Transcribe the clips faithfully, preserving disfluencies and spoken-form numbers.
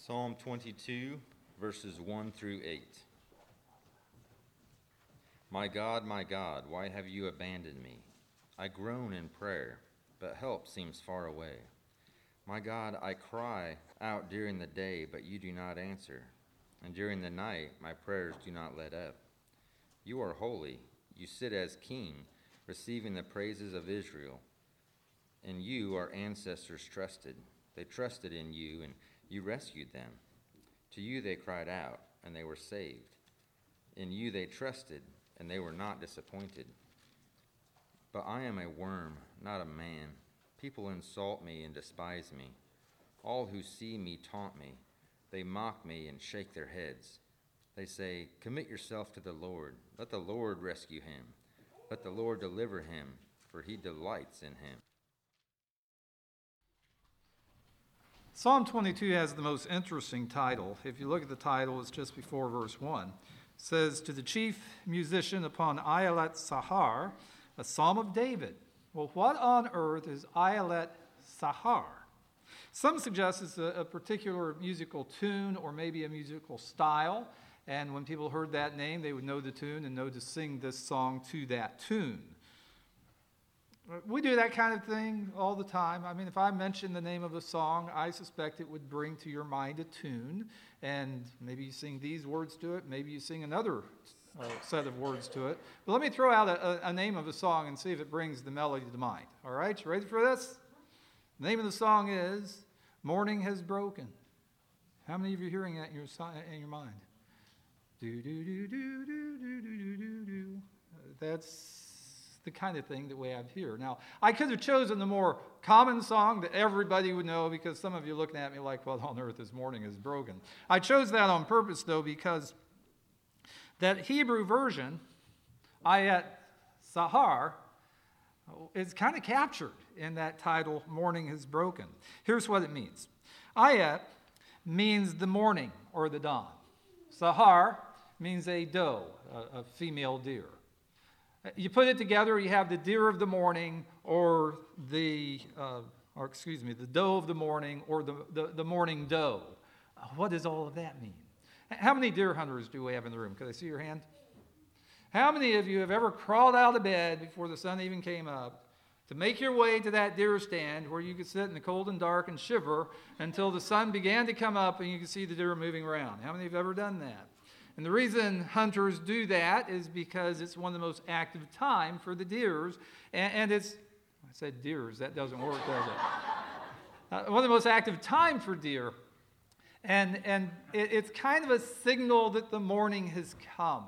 Psalm twenty-two, verses one through eight. My God, my God, why have you abandoned me? I groan in prayer, but help seems far away. My God, I cry out during the day, but you do not answer. And during the night, my prayers do not let up. You are holy. You sit as king, receiving the praises of Israel. In you our ancestors trusted. They trusted in you, and you rescued them. To you they cried out, and they were saved. In you they trusted, and they were not disappointed. But I am a worm, not a man. People insult me and despise me. All who see me taunt me. They mock me and shake their heads. They say, "Commit yourself to the Lord. Let the Lord rescue him. Let the Lord deliver him, for he delights in him." Psalm twenty-two has the most interesting title. If you look at the title, it's just before verse one. It says, "To the chief musician upon Ayelet Sahar, a psalm of David." Well, what on earth is Ayelet Sahar? Some suggest it's a, a particular musical tune or maybe a musical style. And when people heard that name, they would know the tune and know to sing this song to that tune. We do that kind of thing all the time. I mean, if I mention the name of a song, I suspect it would bring to your mind a tune, and maybe you sing these words to it, maybe you sing another uh, set of words to it. But let me throw out a, a, a name of a song and see if it brings the melody to mind. All right, you ready for this? The name of the song is "Morning Has Broken." How many of you are hearing that in your, in your mind? Do, do, do, do, do, do, do, do, do. That's the kind of thing that we have here. Now, I could have chosen the more common song that everybody would know, because some of you are looking at me like, what on earth is "Morning Is Broken"? I chose that on purpose, though, because that Hebrew version, Ayet Sahar, is kind of captured in that title, "Morning Is Broken." Here's what it means. Ayet means the morning or the dawn. Sahar means a doe, a, a female deer. You put it together, you have the deer of the morning, or the, uh, or excuse me, the doe of the morning, or the, the, the morning doe. Uh, what does all of that mean? How many deer hunters do we have in the room? Can I see your hand? How many of you have ever crawled out of bed before the sun even came up to make your way to that deer stand where you could sit in the cold and dark and shiver until the sun began to come up and you could see the deer moving around? How many have ever done that? And the reason hunters do that is because it's one of the most active time for the deers. And, and it's, I said deers, that doesn't work, does it? Uh, one of the most active time for deer. And, and it, it's kind of a signal that the morning has come.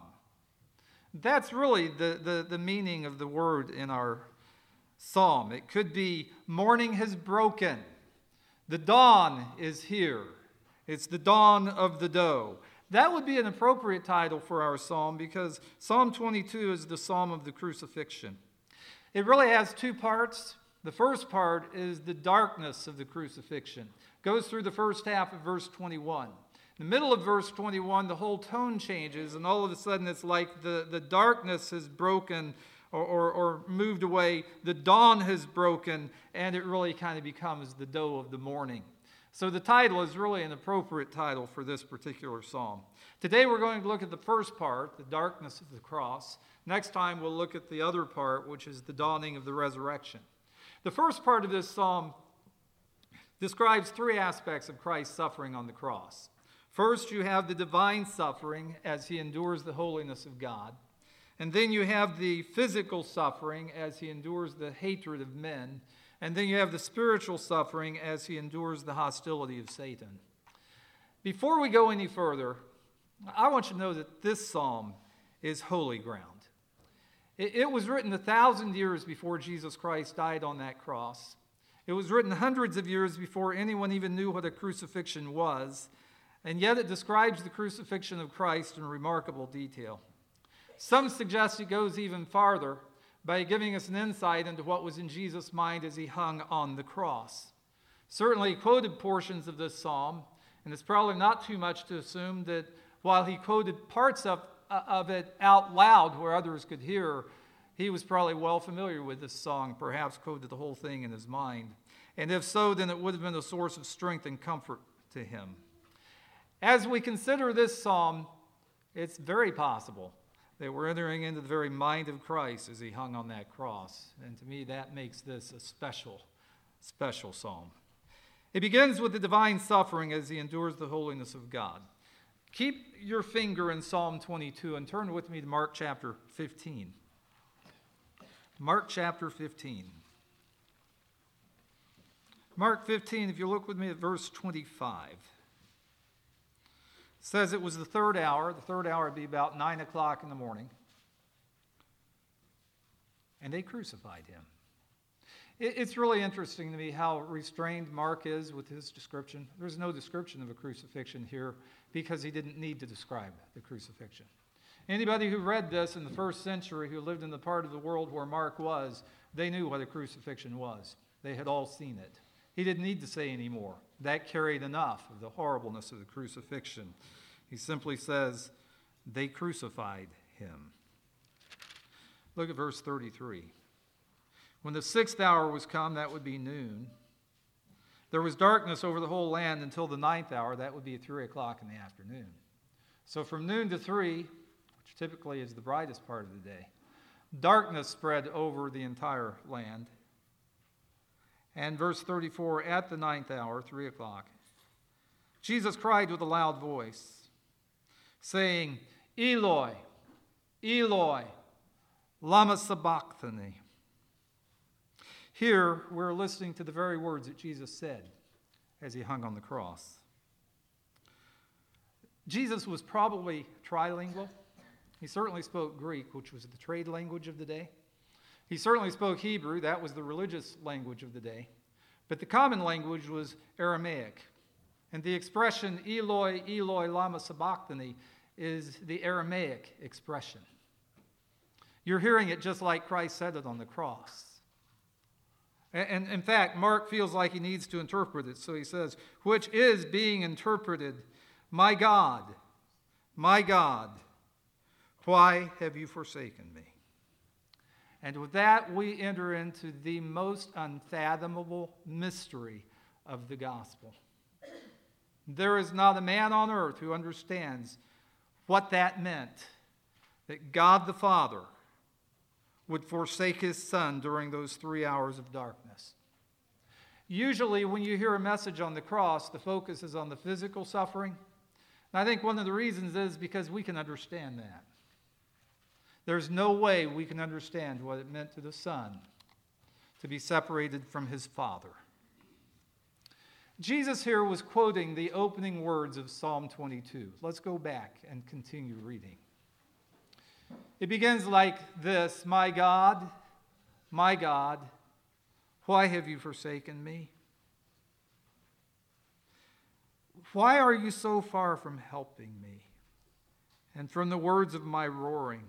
That's really the, the, the meaning of the word in our psalm. It could be morning has broken. The dawn is here. It's the dawn of the doe. That would be an appropriate title for our psalm, because Psalm twenty-two is the psalm of the crucifixion. It really has two parts. The first part is the darkness of the crucifixion. It goes through the first half of verse twenty-one. In the middle of verse twenty-one, the whole tone changes, and all of a sudden it's like the, the darkness has broken or, or, or moved away. The dawn has broken, and it really kind of becomes the doe of the morning. So the title is really an appropriate title for this particular psalm. Today we're going to look at the first part, the darkness of the cross. Next time we'll look at the other part, which is the dawning of the resurrection. The first part of this psalm describes three aspects of Christ's suffering on the cross. First, you have the divine suffering as he endures the holiness of God. And then you have the physical suffering as he endures the hatred of men. And then you have the spiritual suffering as he endures the hostility of Satan. Before we go any further, I want you to know that this psalm is holy ground. It, it was written a thousand years before Jesus Christ died on that cross. It was written hundreds of years before anyone even knew what a crucifixion was. And yet it describes the crucifixion of Christ in remarkable detail. Some suggest it goes even farther by giving us an insight into what was in Jesus' mind as he hung on the cross. Certainly he quoted portions of this psalm, and it's probably not too much to assume that while he quoted parts of, uh, of it out loud where others could hear, he was probably well familiar with this song, perhaps quoted the whole thing in his mind. And if so, then it would have been a source of strength and comfort to him. As we consider this psalm, it's very possible that we're entering into the very mind of Christ as he hung on that cross. And to me, that makes this a special, special psalm. It begins with the divine suffering as he endures the holiness of God. Keep your finger in Psalm twenty-two and turn with me to Mark chapter fifteen. Mark chapter fifteen. Mark fifteen, if you look with me at verse twenty-five. It says it was the third hour. The third hour would be about nine o'clock in the morning. And they crucified him. It's really interesting to me how restrained Mark is with his description. There's no description of a crucifixion here because he didn't need to describe the crucifixion. Anybody who read this in the first century, who lived in the part of the world where Mark was, they knew what a crucifixion was. They had all seen it. He didn't need to say any more. That carried enough of the horribleness of the crucifixion. He simply says, they crucified him. Look at verse thirty-three. When the sixth hour was come, that would be noon, there was darkness over the whole land until the ninth hour, that would be at three o'clock in the afternoon. So from noon to three, which typically is the brightest part of the day, darkness spread over the entire land. And verse thirty-four, at the ninth hour, three o'clock, Jesus cried with a loud voice, saying, Eloi, Eloi, lama sabachthani. Here, we're listening to the very words that Jesus said as he hung on the cross. Jesus was probably trilingual. He certainly spoke Greek, which was the trade language of the day. He certainly spoke Hebrew. That was the religious language of the day. But the common language was Aramaic. And the expression, Eloi, Eloi, lama sabachthani, is the Aramaic expression. You're hearing it just like Christ said it on the cross. And in fact, Mark feels like he needs to interpret it. So he says, which is being interpreted, my God, my God, why have you forsaken me? And with that, we enter into the most unfathomable mystery of the gospel. There is not a man on earth who understands what that meant, that God the Father would forsake his Son during those three hours of darkness. Usually when you hear a message on the cross, the focus is on the physical suffering. And I think one of the reasons is because we can understand that. There's no way we can understand what it meant to the Son to be separated from his Father. Jesus here was quoting the opening words of Psalm twenty-two. Let's go back and continue reading. It begins like this, my God, my God, why have you forsaken me? Why are you so far from helping me and from the words of my roaring?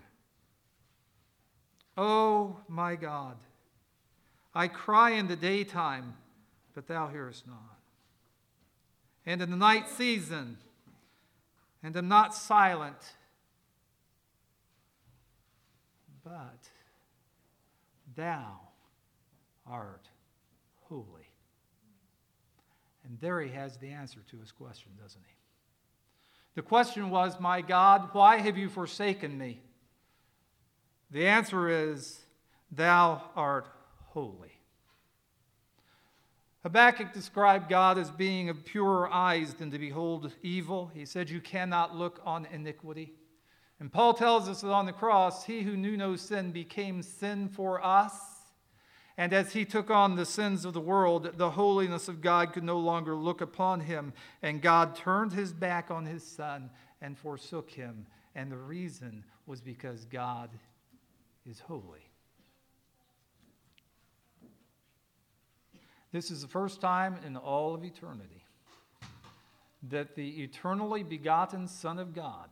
Oh, my God, I cry in the daytime, but thou hearest not. And in the night season, and am not silent, but thou art holy. And there he has the answer to his question, doesn't he? The question was, my God, why have you forsaken me? The answer is, thou art holy. Habakkuk described God as being of purer eyes than to behold evil. He said, you cannot look on iniquity. And Paul tells us that on the cross, he who knew no sin became sin for us. And as he took on the sins of the world, the holiness of God could no longer look upon him. And God turned his back on his Son and forsook him. And the reason was because God is holy. This is the first time in all of eternity that the eternally begotten Son of God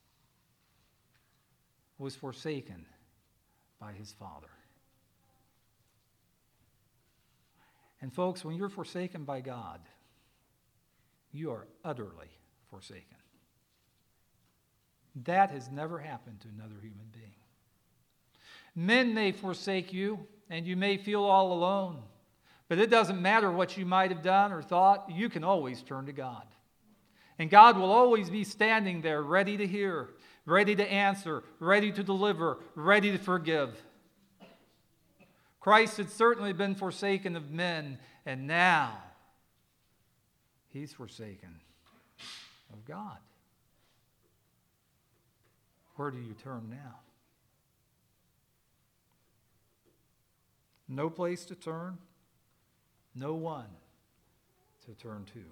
was forsaken by his Father. And folks, when you're forsaken by God, you are utterly forsaken. That has never happened to another human being. Men may forsake you, and you may feel all alone, but it doesn't matter what you might have done or thought, you can always turn to God. And God will always be standing there ready to hear, ready to answer, ready to deliver, ready to forgive. Christ had certainly been forsaken of men, and now he's forsaken of God. Where do you turn now? No place to turn, no one to turn to,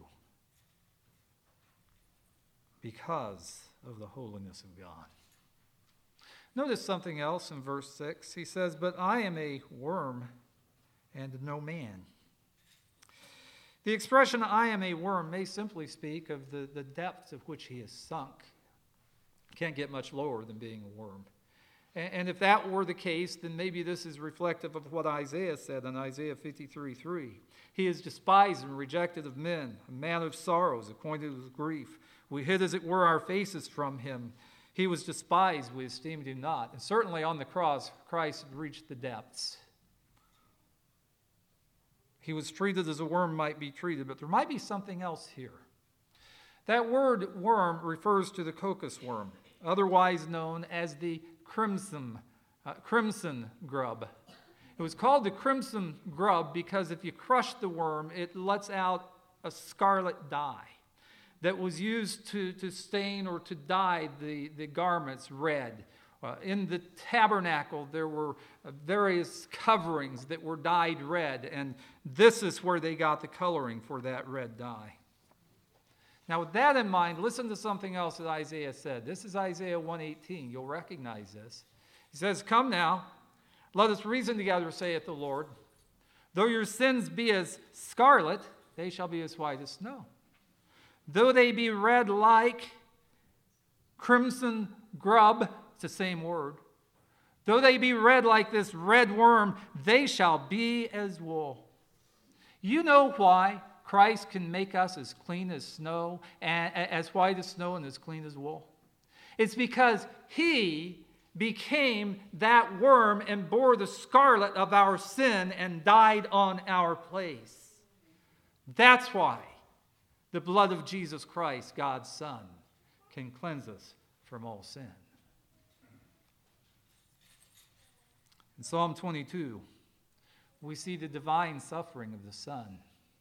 because of the holiness of God. Notice something else in verse six. He says, "But I am a worm and no man." The expression, "I am a worm," may simply speak of the, the depths of which he is sunk. Can't get much lower than being a worm. And, and if that were the case, then maybe this is reflective of what Isaiah said in Isaiah fifty-three three. He is despised and rejected of men, a man of sorrows, acquainted with grief. We hid, as it were, our faces from him. He was despised, we esteemed him not. And certainly on the cross, Christ had reached the depths. He was treated as a worm might be treated, but there might be something else here. That word worm refers to the cocos worm, otherwise known as the crimson, uh, crimson grub. It was called the crimson grub because if you crush the worm, it lets out a scarlet dye that was used to, to stain or to dye the, the garments red. Uh, in the tabernacle, there were uh, various coverings that were dyed red, and this is where they got the coloring for that red dye. Now, with that in mind, listen to something else that Isaiah said. This is Isaiah one eighteen. You'll recognize this. He says, "Come now, let us reason together, saith the Lord. Though your sins be as scarlet, they shall be as white as snow. Though they be red like crimson grub," it's the same word. "Though they be red like this red worm, they shall be as wool." You know why Christ can make us as clean as snow, and as white as snow and as clean as wool? It's because he became that worm and bore the scarlet of our sin and died on our place. That's why the blood of Jesus Christ, God's Son, can cleanse us from all sin. In Psalm twenty-two, we see the divine suffering of the Son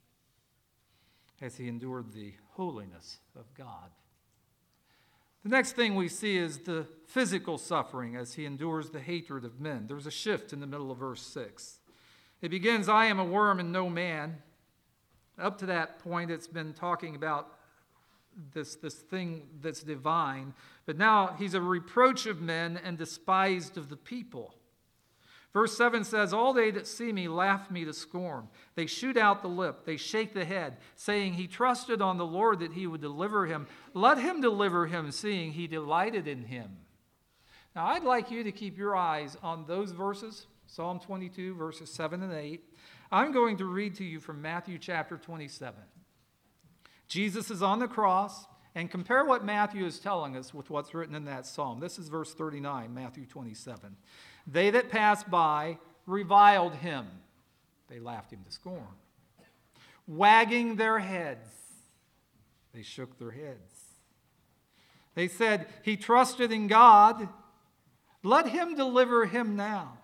as he endured the holiness of God. The next thing we see is the physical suffering as he endures the hatred of men. There's a shift in the middle of verse six. It begins, "I am a worm and no man." Up to that point, it's been talking about this, this thing that's divine. But now he's a reproach of men and despised of the people. Verse seven says, "All they that see me laugh me to scorn. They shoot out the lip, they shake the head, saying, he trusted on the Lord that he would deliver him. Let him deliver him, seeing he delighted in him." Now, I'd like you to keep your eyes on those verses, Psalm twenty-two, verses seven and eight. I'm going to read to you from Matthew chapter twenty-seven. Jesus is on the cross, and compare what Matthew is telling us with what's written in that psalm. This is verse thirty-nine, Matthew twenty-seven. "They that passed by reviled him." They laughed him to scorn. "Wagging their heads." They shook their heads. They said, "He trusted in God. Let him deliver him now."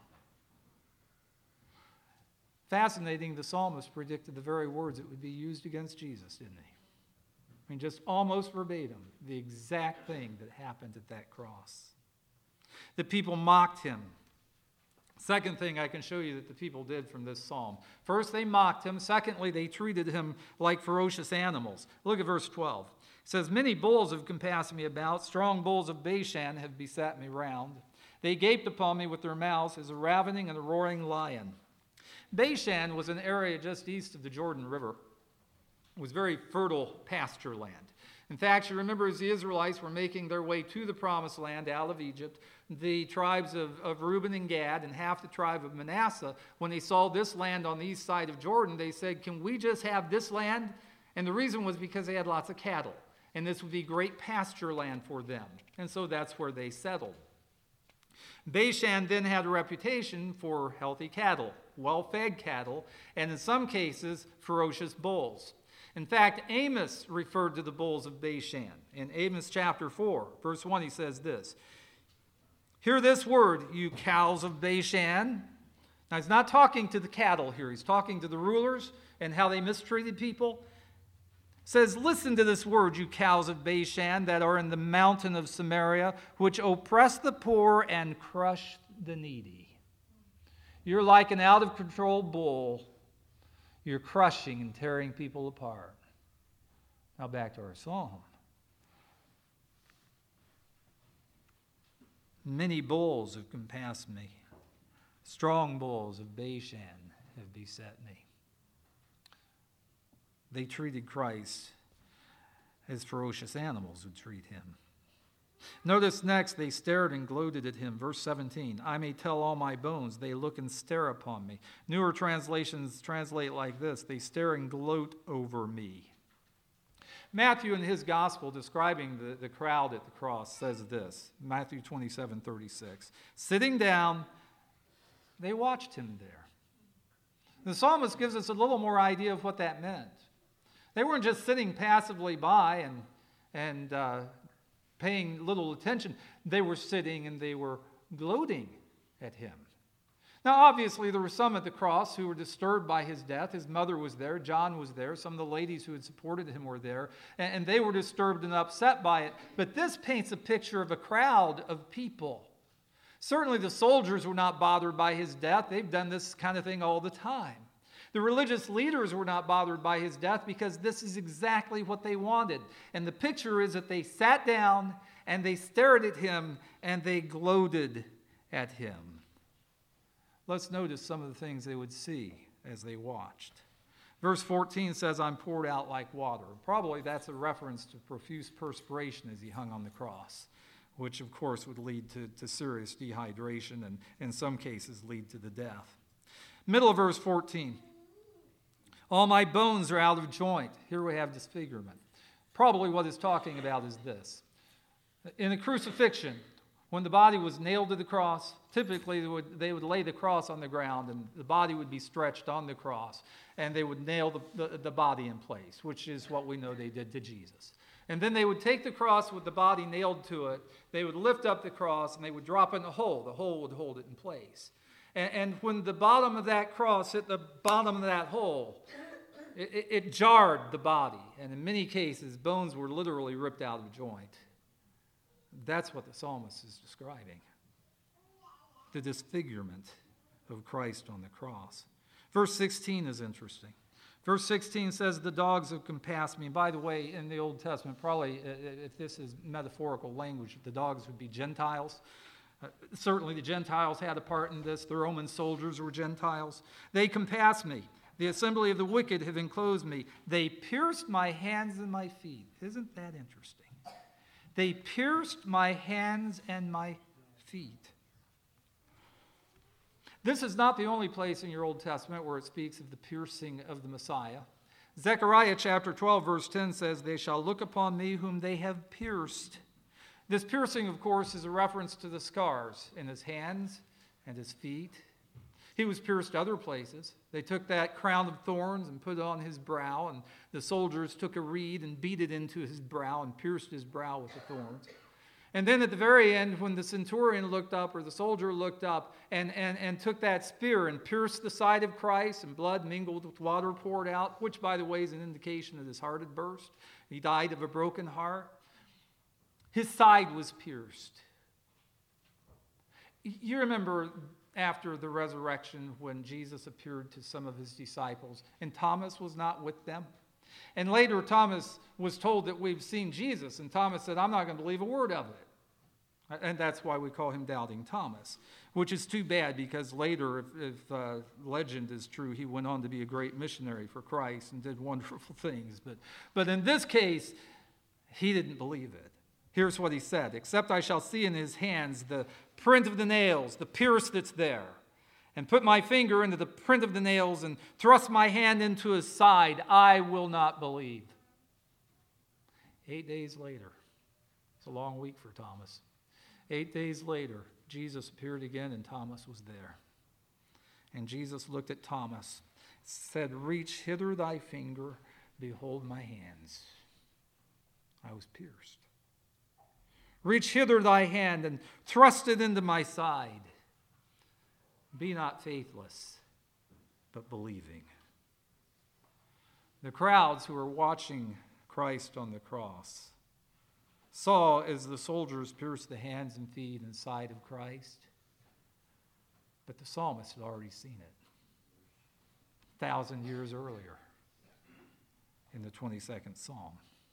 Fascinating, the psalmist predicted the very words that would be used against Jesus, didn't he? I mean, just almost verbatim, the exact thing that happened at that cross. The people mocked him. Second thing I can show you that the people did from this psalm. First, they mocked him. Secondly, they treated him like ferocious animals. Look at verse twelve. It says, "Many bulls have compassed me about. Strong bulls of Bashan have beset me round. They gaped upon me with their mouths as a ravening and a roaring lion." Bashan was an area just east of the Jordan River. It was very fertile pasture land. In fact, you remember as the Israelites were making their way to the promised land out of Egypt, the tribes of, of Reuben and Gad and half the tribe of Manasseh, when they saw this land on the east side of Jordan, they said, "Can we just have this land?" And the reason was because they had lots of cattle, and this would be great pasture land for them. And so that's where they settled. Bashan then had a reputation for healthy cattle, well-fed cattle, and in some cases, ferocious bulls. In fact, Amos referred to the bulls of Bashan. In Amos chapter four, verse one, he says this, "Hear this word, you cows of Bashan." Now, he's not talking to the cattle here. He's talking to the rulers and how they mistreated people. Says, "Listen to this word, you cows of Bashan that are in the mountain of Samaria, which oppress the poor and crush the needy." You're like an out-of-control bull. You're crushing and tearing people apart. Now back to our psalm. "Many bulls have compassed me. Strong bulls of Bashan have beset me." They treated Christ as ferocious animals would treat him. Notice next, they stared and gloated at him. Verse seventeen, "I may tell all my bones, they look and stare upon me." Newer translations translate like this, "They stare and gloat over me." Matthew in his gospel describing the, the crowd at the cross says this, Matthew twenty-seven thirty-six, "Sitting down, they watched him there." The psalmist gives us a little more idea of what that meant. They weren't just sitting passively by and, and uh, paying little attention. They were sitting and they were gloating at him. Now, obviously, there were some at the cross who were disturbed by his death. His mother was there. John was there. Some of the ladies who had supported him were there. And, and they were disturbed and upset by it. But this paints a picture of a crowd of people. Certainly, the soldiers were not bothered by his death. They've done this kind of thing all the time. The religious leaders were not bothered by his death because this is exactly what they wanted. And the picture is that they sat down and they stared at him and they gloated at him. Let's notice some of the things they would see as they watched. Verse fourteen says, "I'm poured out like water." Probably that's a reference to profuse perspiration as he hung on the cross, which of course would lead to, to serious dehydration and in some cases lead to the death. Middle of verse fourteen. "All my bones are out of joint." Here we have disfigurement. Probably what it's talking about is this. In the crucifixion, when the body was nailed to the cross, typically they would, they would lay the cross on the ground and the body would be stretched on the cross and they would nail the, the, the body in place, which is what we know they did to Jesus. And then they would take the cross with the body nailed to it, they would lift up the cross and they would drop it in a hole. The hole would hold it in place. And, and when the bottom of that cross hit the bottom of that hole, it, it, it jarred the body. And in many cases, bones were literally ripped out of joint. That's what the psalmist is describing. The disfigurement of Christ on the cross. Verse sixteen is interesting. Verse sixteen says, "The dogs have compassed me." And by the way, in the Old Testament, probably if this is metaphorical language, the dogs would be Gentiles. Uh, certainly the Gentiles had a part in this. The Roman soldiers were Gentiles. "They compassed me. The assembly of the wicked have enclosed me. They pierced my hands and my feet." Isn't that interesting? They pierced my hands and my feet. This is not the only place in your Old Testament where it speaks of the piercing of the Messiah. Zechariah chapter twelve, verse ten says, "They shall look upon me whom they have pierced." This piercing, of course, is a reference to the scars in his hands and his feet. He was pierced other places. They took that crown of thorns and put it on his brow, and the soldiers took a reed and beat it into his brow and pierced his brow with the thorns. And then at the very end, when the centurion looked up, or the soldier looked up, and, and, and took that spear and pierced the side of Christ, and blood mingled with water poured out, which, by the way, is an indication that his heart had burst. He died of a broken heart. His side was pierced. You remember after the resurrection when Jesus appeared to some of his disciples, and Thomas was not with them. And later Thomas was told that we've seen Jesus, and Thomas said, "I'm not going to believe a word of it." And that's why we call him Doubting Thomas, which is too bad because later, if, if uh, legend is true, he went on to be a great missionary for Christ and did wonderful things. But, but in this case, he didn't believe it. Here's what he said, "Except I shall see in his hands the print of the nails, the pierce that's there, and put my finger into the print of the nails and thrust my hand into his side, I will not believe." Eight days later, it's a long week for Thomas. Eight days later, Jesus appeared again and Thomas was there. And Jesus looked at Thomas, said, "Reach hither thy finger, Behold my hands. I was pierced. Reach hither thy hand and thrust it into my side. Be not faithless, but believing. The crowds who were watching Christ on the cross saw as the soldiers pierced the hands and feet and side of Christ, but the psalmist had already seen it a thousand years earlier in the twenty-second Psalm.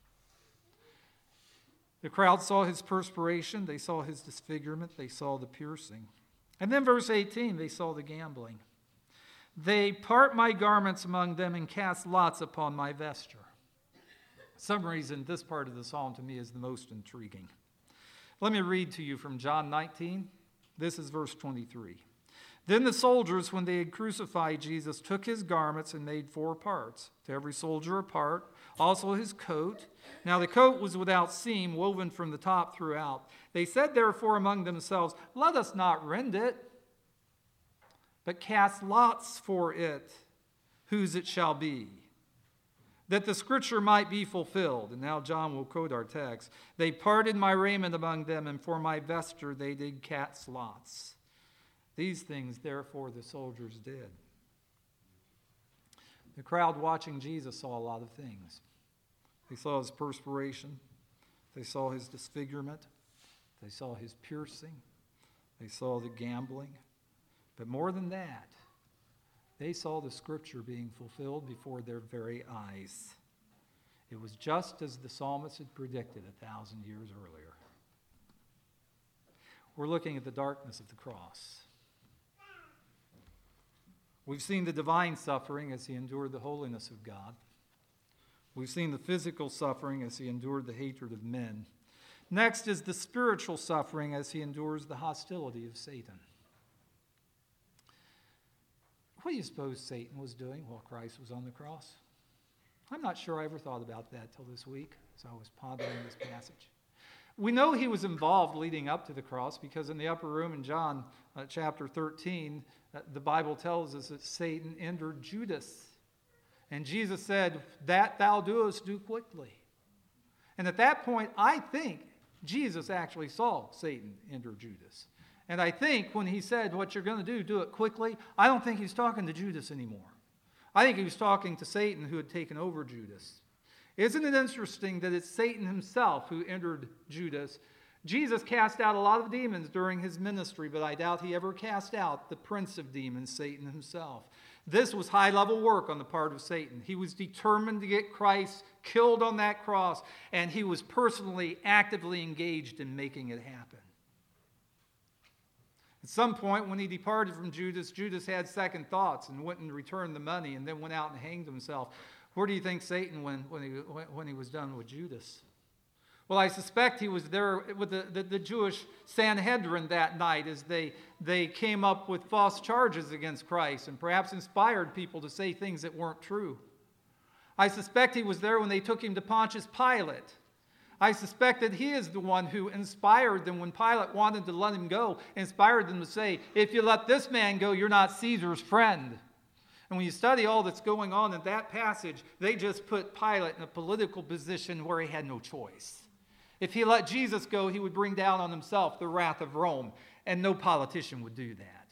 The crowd saw his perspiration, they saw his disfigurement, they saw the piercing. And then verse eighteen, they saw the gambling. They part my garments among them and cast lots upon my vesture. For some reason, this part of the psalm to me is the most intriguing. Let me read to you from John nineteen. This is verse twenty-three. Then the soldiers, when they had crucified Jesus, took his garments and made four parts, to every soldier a part, also his coat. Now the coat was without seam, woven from the top throughout. They said therefore among themselves, let us not rend it, but cast lots for it, whose it shall be, that the scripture might be fulfilled. And now John will quote our text. They parted my raiment among them, and for my vesture they did cast lots. These things, therefore, the soldiers did. The crowd watching Jesus saw a lot of things. They saw his perspiration. They saw his disfigurement. They saw his piercing. They saw the gambling. But more than that, they saw the scripture being fulfilled before their very eyes. It was just as the psalmist had predicted a thousand years earlier. We're looking at the darkness of the cross. We've seen the divine suffering as he endured the holiness of God. We've seen the physical suffering as he endured the hatred of men. Next is the spiritual suffering as he endures the hostility of Satan. What do you suppose Satan was doing while Christ was on the cross? I'm not sure I ever thought about that till this week as I was pondering this passage. We know he was involved leading up to the cross because in the upper room in John uh, chapter thirteen, uh, the Bible tells us that Satan entered Judas. And Jesus said, that thou doest, do quickly. And at that point, I think Jesus actually saw Satan enter Judas. And I think when he said, what you're going to do, do it quickly, I don't think he's talking to Judas anymore. I think he was talking to Satan who had taken over Judas. Isn't it interesting that it's Satan himself who entered Judas? Jesus cast out a lot of demons during his ministry, but I doubt he ever cast out the prince of demons, Satan himself. This was high-level work on the part of Satan. He was determined to get Christ killed on that cross, and he was personally, actively engaged in making it happen. At some point, when he departed from Judas, Judas had second thoughts and went and returned the money and then went out and hanged himself. Where do you think Satan went when he, when he was done with Judas? Well, I suspect he was there with the, the, the Jewish Sanhedrin that night as they, they came up with false charges against Christ and perhaps inspired people to say things that weren't true. I suspect he was there when they took him to Pontius Pilate. I suspect that he is the one who inspired them when Pilate wanted to let him go, inspired them to say, if you let this man go, you're not Caesar's friend. And when you study all that's going on in that passage, they just put Pilate in a political position where he had no choice. If he let Jesus go, he would bring down on himself the wrath of Rome, and no politician would do that.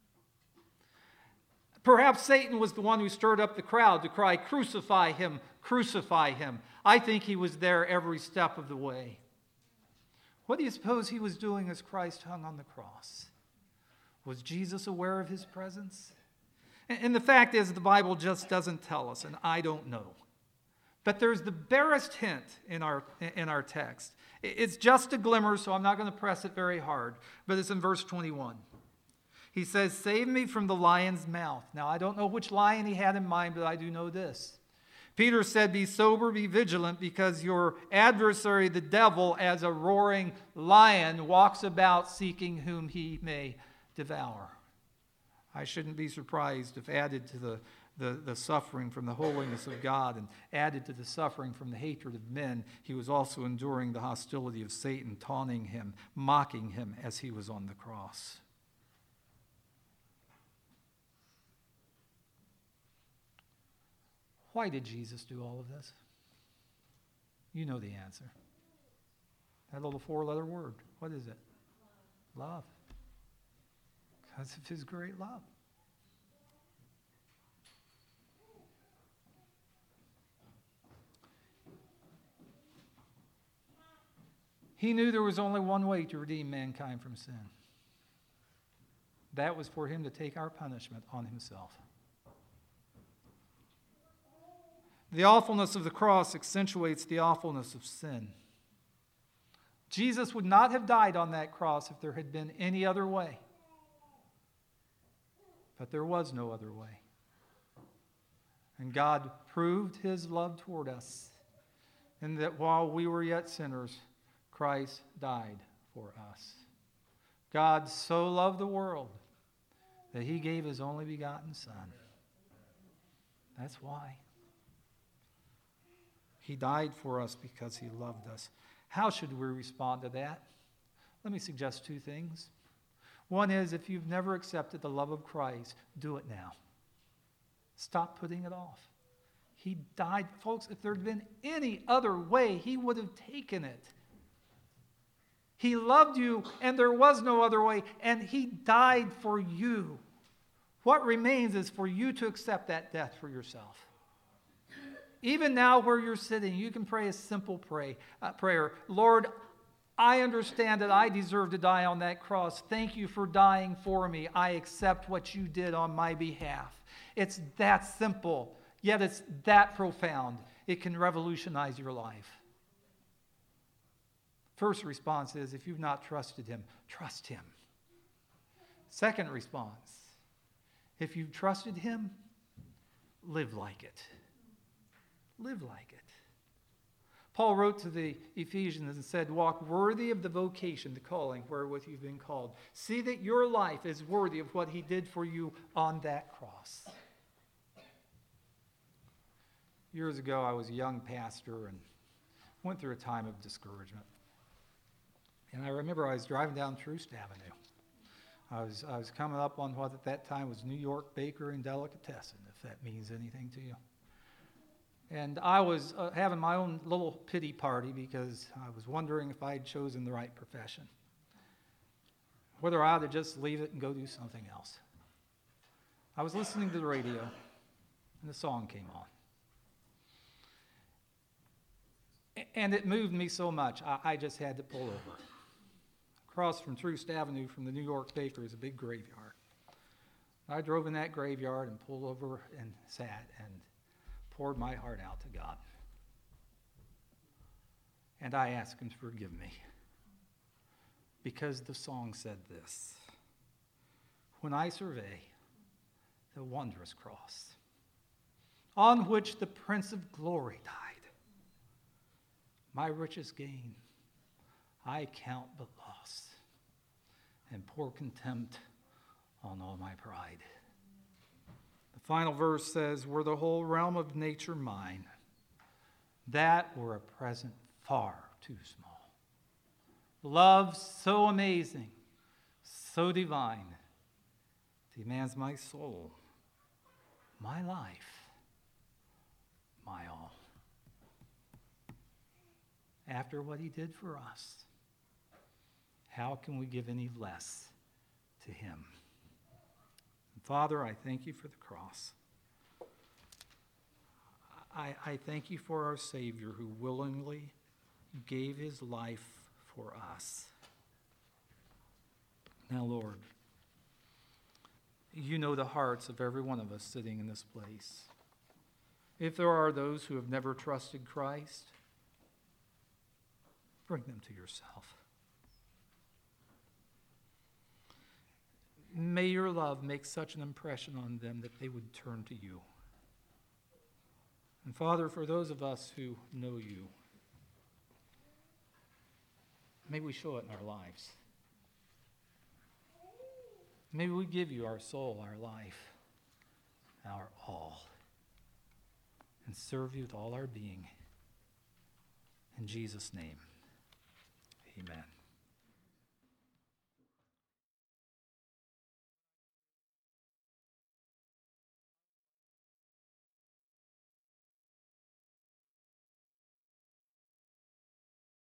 Perhaps Satan was the one who stirred up the crowd to cry, crucify him, crucify him. I think he was there every step of the way. What do you suppose he was doing as Christ hung on the cross? Was Jesus aware of his presence? And the fact is, the Bible just doesn't tell us, and I don't know. But there's the barest hint in our, in our text. It's just a glimmer, so I'm not going to press it very hard, but it's in verse twenty-one. He says, save me from the lion's mouth. Now, I don't know which lion he had in mind, but I do know this. Peter said, be sober, be vigilant, because your adversary, the devil, as a roaring lion, walks about seeking whom he may devour. I shouldn't be surprised if added to the, the, the suffering from the holiness of God and added to the suffering from the hatred of men, he was also enduring the hostility of Satan, taunting him, mocking him as he was on the cross. Why did Jesus do all of this? You know the answer. That little four-letter word. What is it? Love. Because of his great love. He knew there was only one way to redeem mankind from sin. That was for him to take our punishment on himself. The awfulness of the cross accentuates the awfulness of sin. Jesus would not have died on that cross if there had been any other way. But there was no other way. And God proved his love toward us, in that while we were yet sinners, Christ died for us. God so loved the world that he gave his only begotten Son. That's why. He died for us because he loved us. How should we respond to that? Let me suggest two things. One is, if you've never accepted the love of Christ, do it now. Stop putting it off. He died. Folks, if there had been any other way, he would have taken it. He loved you, and there was no other way, and he died for you. What remains is for you to accept that death for yourself. Even now where you're sitting, you can pray a simple pray, uh, prayer. Lord, I understand that I deserve to die on that cross. Thank you for dying for me. I accept what you did on my behalf. It's that simple, yet it's that profound. It can revolutionize your life. First response is, if you've not trusted him, trust him. Second response, if you've trusted him, live like it. Live like it. Paul wrote to the Ephesians and said, walk worthy of the vocation, the calling wherewith you've been called. See that your life is worthy of what he did for you on that cross. Years ago, I was a young pastor and went through a time of discouragement. And I remember I was driving down Troost Avenue. I was, I was coming up on what at that time was New York Bakery and Delicatessen, if that means anything to you. And I was uh, having my own little pity party because I was wondering if I had chosen the right profession. Whether I ought to just leave it and go do something else. I was listening to the radio, and the song came on. And it moved me so much, I, I just had to pull over. Across from Troost Avenue from the New York Bakery is a big graveyard. I drove in that graveyard and pulled over and sat and poured my heart out to God. And I asked him to forgive me. Because the song said this: when I survey the wondrous cross on which the Prince of Glory died, my richest gain I count but loss, and pour contempt on all my pride. The final verse says, were the whole realm of nature mine, that were a present far too small. Love so amazing, so divine, demands my soul, my life, my all. After what he did for us, how can we give any less to him? And Father, I thank you for the cross. I, I thank you for our Savior who willingly gave his life for us. Now, Lord, you know the hearts of every one of us sitting in this place. If there are those who have never trusted Christ, bring them to yourself. May your love make such an impression on them that they would turn to you. And Father, for those of us who know you, may we show it in our lives. May we give you our soul, our life, our all, and serve you with all our being. In Jesus' name, amen.